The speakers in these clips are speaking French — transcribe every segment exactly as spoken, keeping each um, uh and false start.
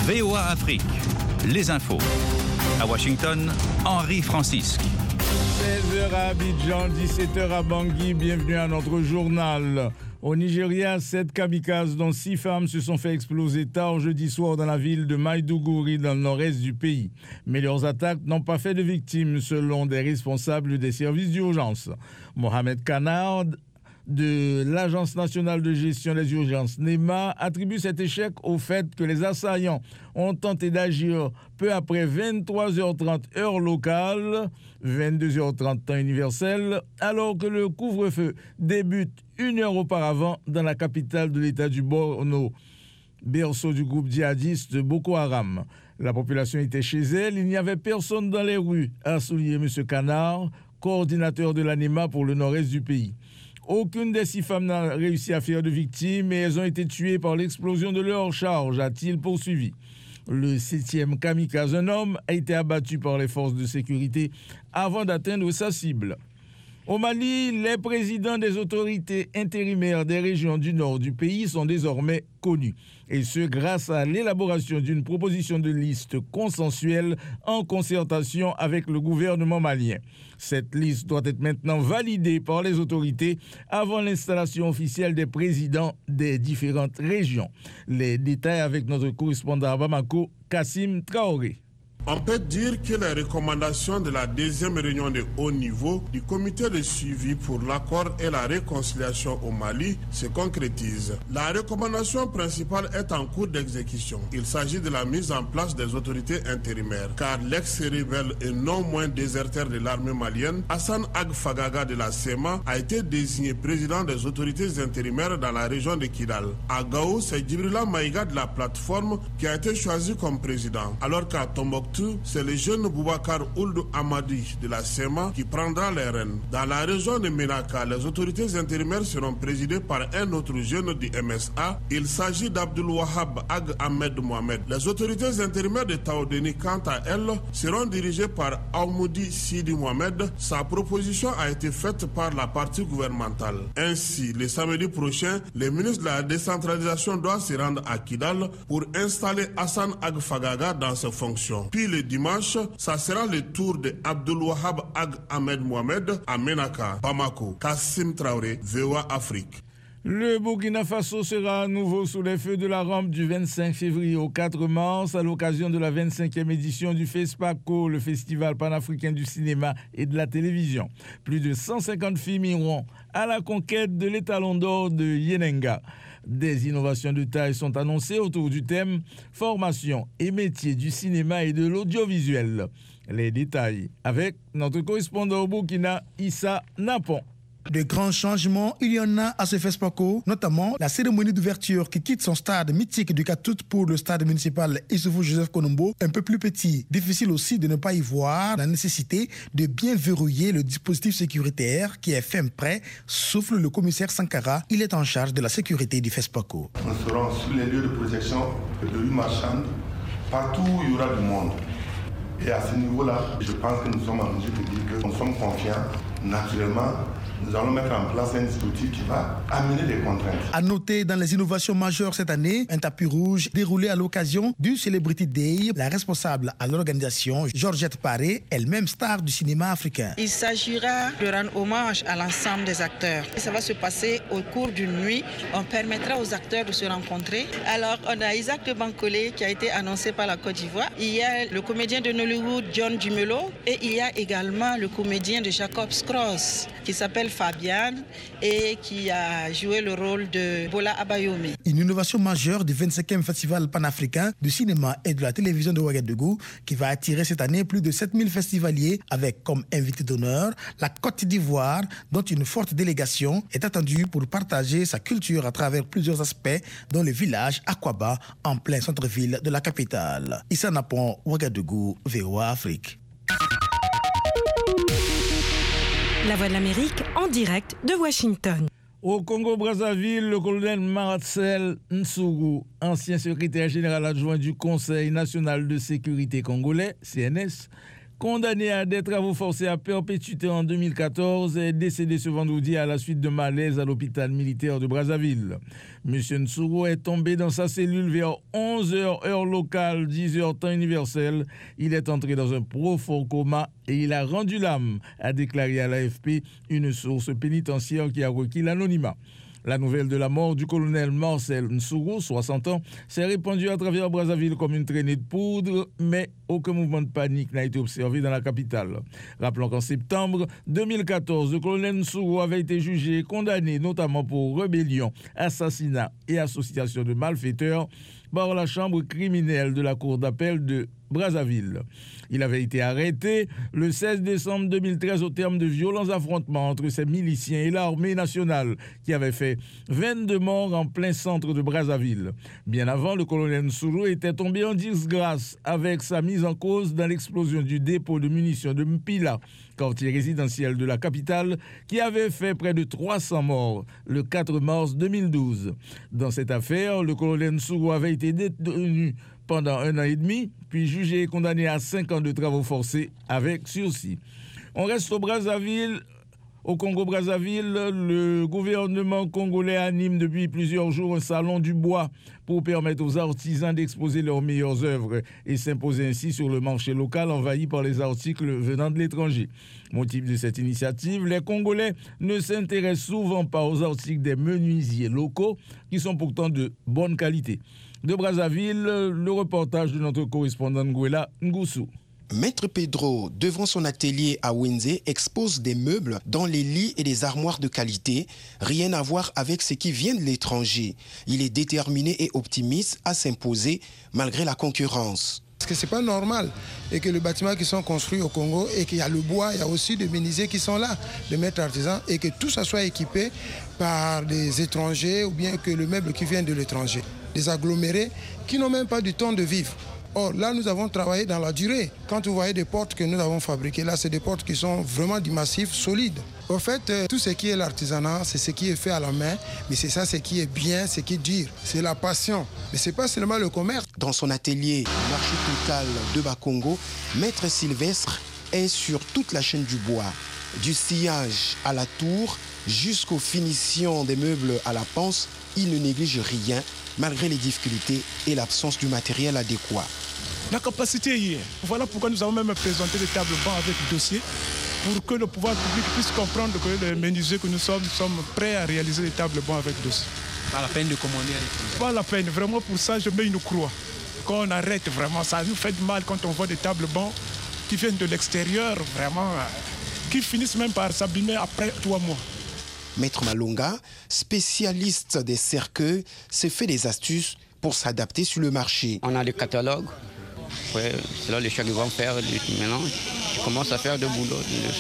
V O A Afrique, les infos. À Washington, Henri Francisque. seize heures à Abidjan, dix-sept heures à Bangui, bienvenue à notre journal. Au Nigeria, sept kamikazes dont six femmes se sont fait exploser tard jeudi soir dans la ville de Maiduguri dans le nord-est du pays. Mais leurs attaques n'ont pas fait de victimes selon des responsables des services d'urgence. Mohamed Kanard de l'Agence nationale de gestion des urgences, NEMA, attribue cet échec au fait que les assaillants ont tenté d'agir peu après vingt-trois heures trente heure locale, vingt-deux heures trente temps universel, alors que le couvre-feu débute une heure auparavant dans la capitale de l'État du Borno, berceau du groupe djihadiste Boko Haram. La population était chez elle, il n'y avait personne dans les rues, a souligné M. Canard, coordinateur de la NEMA pour le nord-est du pays. Aucune des six femmes n'a réussi à faire de victimes et elles ont été tuées par l'explosion de leur charge, a-t-il poursuivi. Le septième kamikaze, un homme, a été abattu par les forces de sécurité avant d'atteindre sa cible. Au Mali, les présidents des autorités intérimaires des régions du nord du pays sont désormais connus. Et ce, grâce à l'élaboration d'une proposition de liste consensuelle en concertation avec le gouvernement malien. Cette liste doit être maintenant validée par les autorités avant l'installation officielle des présidents des différentes régions. Les détails avec notre correspondant à Bamako, Kassim Traoré. On peut dire que les recommandations de la deuxième réunion de haut niveau du comité de suivi pour l'accord et la réconciliation au Mali se concrétisent. La recommandation principale est en cours d'exécution. Il s'agit de la mise en place des autorités intérimaires, car l'ex-rebelle et non moins déserteur de l'armée malienne, Hassan Ag Fagaga de la SEMA, a été désigné président des autorités intérimaires dans la région de Kidal. À Gao, c'est Djibrila Maïga de la plateforme qui a été choisi comme président, alors qu'à Tombouctou, c'est le jeune Boubacar Ould Amadi de la SEMA qui prendra les rênes. Dans la région de Menaka, les autorités intérimaires seront présidées par un autre jeune du M S A. Il s'agit d'Abdul Wahab Ag Ahmed Mohamed. Les autorités intérimaires de Taodeni, quant à elles, seront dirigées par Aoumoudi Sidi Mohamed. Sa proposition a été faite par la partie gouvernementale. Ainsi, le samedi prochain, le ministre de la décentralisation doit se rendre à Kidal pour installer Hassan Ag Fagaga dans ses fonctions. Puis le dimanche, ça sera le tour de Abdul Wahab Ag Ahmed Mohamed à Menaka, Bamako. Kassim Traoré, V O A Afrique. Le Burkina Faso sera à nouveau sous les feux de la rampe du vingt-cinq février au quatre mars à l'occasion de la vingt-cinquième édition du FESPACO, le Festival panafricain du cinéma et de la télévision. Plus de cent cinquante films iront à la conquête de l'étalon d'or de Yenenga. Des innovations de taille sont annoncées autour du thème « Formation et métiers du cinéma et de l'audiovisuel ». Les détails avec notre correspondant au Burkina, Issa Napon. De grands changements, il y en a à ce FESPACO, notamment la cérémonie d'ouverture qui quitte son stade mythique du Katout pour le stade municipal Issoufou Joseph Konombo, un peu plus petit. Difficile aussi de ne pas y voir la nécessité de bien verrouiller le dispositif sécuritaire qui est fin prêt, souffle le commissaire Sankara. Il est en charge de la sécurité du FESPACO. Nous serons sur les lieux de projection de rue marchande, partout où il y aura du monde. Et à ce niveau-là, je pense que nous sommes en mesure de dire que nous sommes confiants. Naturellement, nous allons mettre en place un dispositif qui va amener des contraintes. À noter dans les innovations majeures cette année, un tapis rouge déroulé à l'occasion du Celebrity Day. La responsable à l'organisation, Georgette Paré, elle-même star du cinéma africain. Il s'agira de rendre hommage à l'ensemble des acteurs. Et ça va se passer au cours d'une nuit. On permettra aux acteurs de se rencontrer. Alors, on a Isaac de Bankole qui a été annoncé par la Côte d'Ivoire. Il y a le comédien de Nollywood, John Dumelo. Et il y a également le comédien de Jacob's Cross qui s'appelle Fabian et qui a joué le rôle de Bola Abayomi. Une innovation majeure du vingt-cinquième Festival panafricain du cinéma et de la télévision de Ouagadougou qui va attirer cette année plus de sept mille festivaliers avec comme invité d'honneur la Côte d'Ivoire dont une forte délégation est attendue pour partager sa culture à travers plusieurs aspects dont le village Akwaba en plein centre-ville de la capitale. Issa Napon, Ouagadougou, V O A Afrique. La Voix de l'Amérique en direct de Washington. Au Congo-Brazzaville, le colonel Marcel Nsougou, ancien secrétaire général adjoint du Conseil national de sécurité congolais, C N S, condamné à des travaux forcés à perpétuité en deux mille quatorze, est décédé ce vendredi à la suite de malaise à l'hôpital militaire de Brazzaville. Monsieur Nsoro est tombé dans sa cellule vers onze heures heure locale, dix heures temps universel. Il est entré dans un profond coma et il a rendu l'âme, a déclaré à l'A F P une source pénitentiaire qui a requis l'anonymat. La nouvelle de la mort du colonel Marcel Nsoro, soixante ans, s'est répandue à travers Brazzaville comme une traînée de poudre, mais aucun mouvement de panique n'a été observé dans la capitale. Rappelons qu'en septembre deux mille quatorze, le colonel Nsoro avait été jugé et condamné notamment pour rébellion, assassinat et association de malfaiteurs par la chambre criminelle de la cour d'appel de Brazzaville. Il avait été arrêté le seize décembre deux mille treize au terme de violents affrontements entre ses miliciens et l'armée nationale qui avait fait vingt-deux morts en plein centre de Brazzaville. Bien avant, le colonel Nsoro était tombé en disgrâce avec sa mise en cause dans l'explosion du dépôt de munitions de Mpila, quartier résidentiel de la capitale, qui avait fait près de trois cents morts le quatre mars deux mille douze. Dans cette affaire, le colonel Nsoro avait été détenu pendant un an et demi, puis jugé et condamné à cinq ans de travaux forcés avec sursis. On reste au Brazzaville. Au Congo-Brazzaville, le gouvernement congolais anime depuis plusieurs jours un salon du bois pour permettre aux artisans d'exposer leurs meilleures œuvres et s'imposer ainsi sur le marché local envahi par les articles venant de l'étranger. Motif de cette initiative, les Congolais ne s'intéressent souvent pas aux articles des menuisiers locaux qui sont pourtant de bonne qualité. De Brazzaville, le reportage de notre correspondant Nguela Ngoussou. Maître Pedro, devant son atelier à Wenze, expose des meubles dont les lits et des armoires de qualité, rien à voir avec ce qui vient de l'étranger. Il est déterminé et optimiste à s'imposer malgré la concurrence. Parce que ce n'est pas normal et que les bâtiments qui sont construits au Congo et qu'il y a le bois, il y a aussi des menuisiers qui sont là, des maîtres artisans, et que tout ça soit équipé par des étrangers ou bien que le meuble qui vient de l'étranger. Des agglomérés qui n'ont même pas du temps de vivre. Or, là, nous avons travaillé dans la durée. Quand vous voyez des portes que nous avons fabriquées, là, c'est des portes qui sont vraiment du massif solide. En fait, euh, tout ce qui est l'artisanat, c'est ce qui est fait à la main, mais c'est ça, ce qui est bien, ce qui est dur. C'est la passion. Mais ce n'est pas seulement le commerce. Dans son atelier Marché Total de Bakongo, Maître Sylvestre est sur toute la chaîne du bois. Du sillage à la tour jusqu'aux finitions des meubles à la panse, il ne néglige rien, malgré les difficultés et l'absence du matériel adéquat. La capacité y est. Voilà pourquoi nous avons même présenté des tables bancs avec dossier pour que le pouvoir public puisse comprendre que les menuisiers que nous sommes, nous sommes prêts à réaliser des tables bancs avec dossier. Pas la peine de commander. Pas la peine. Vraiment pour ça, je mets une croix. Quand on arrête vraiment, ça nous fait mal quand on voit des tables bancs qui viennent de l'extérieur, vraiment, qui finissent même par s'abîmer après trois mois. Maître Malonga, spécialiste des cercueils, s'est fait des astuces pour s'adapter sur le marché. On a des catalogues. Ouais, c'est là les choix qu'ils vont faire. Maintenant, tu commences à faire de boulot.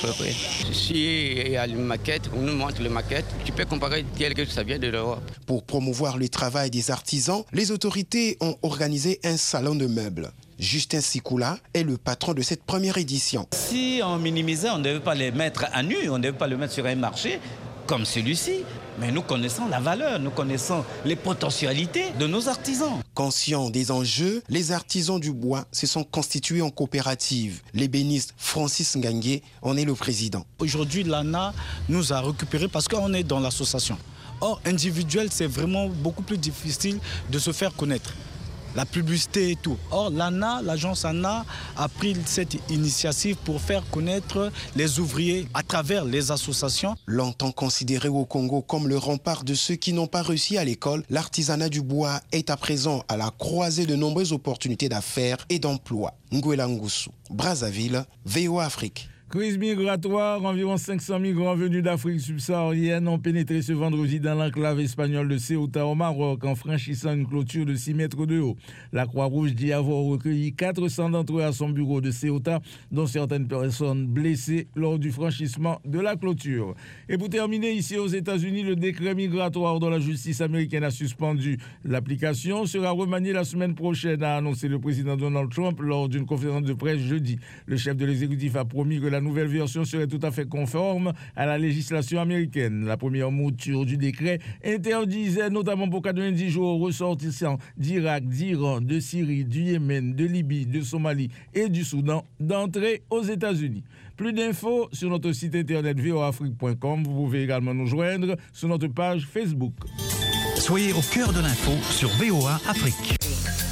Si il y a une maquette, on nous montre les maquettes, tu peux comparer tel que ça vient de l'Europe. Pour promouvoir le travail des artisans, les autorités ont organisé un salon de meubles. Justin Sikula est le patron de cette première édition. Si on minimisait, on ne devait pas les mettre à nu, on ne devait pas les mettre sur un marché comme celui-ci. Mais nous connaissons la valeur, nous connaissons les potentialités de nos artisans. Conscients des enjeux, les artisans du bois se sont constitués en coopérative. L'ébéniste Francis Ngangue en est le président. Aujourd'hui, l'A N A nous a récupérés parce qu'on est dans l'association. Or, individuel, c'est vraiment beaucoup plus difficile de se faire connaître. La publicité et tout. Or, l'A N A, l'agence A N A, a pris cette initiative pour faire connaître les ouvriers à travers les associations. Longtemps considéré au Congo comme le rempart de ceux qui n'ont pas réussi à l'école, l'artisanat du bois est à présent à la croisée de nombreuses opportunités d'affaires et d'emploi. Nguela Ngoussou, Brazzaville, V O A Afrique. Crise migratoire, environ cinq cents migrants venus d'Afrique subsaharienne ont pénétré ce vendredi dans l'enclave espagnole de Ceuta au Maroc en franchissant une clôture de six mètres de haut. La Croix-Rouge dit avoir recueilli quatre cents d'entre eux à son bureau de Ceuta, dont certaines personnes blessées lors du franchissement de la clôture. Et pour terminer, ici aux États-Unis, le décret migratoire dont la justice américaine a suspendu l'application sera remanié la semaine prochaine, a annoncé le président Donald Trump lors d'une conférence de presse jeudi. Le chef de l'exécutif a promis que la la nouvelle version serait tout à fait conforme à la législation américaine. La première mouture du décret interdisait, notamment pour quatre-vingt-dix jours, aux ressortissants d'Irak, d'Iran, de Syrie, du Yémen, de Libye, de Somalie et du Soudan d'entrer aux États-Unis. Plus d'infos sur notre site internet v o afrique point com. Vous pouvez également nous joindre sur notre page Facebook. Soyez au cœur de l'info sur V O A Afrique.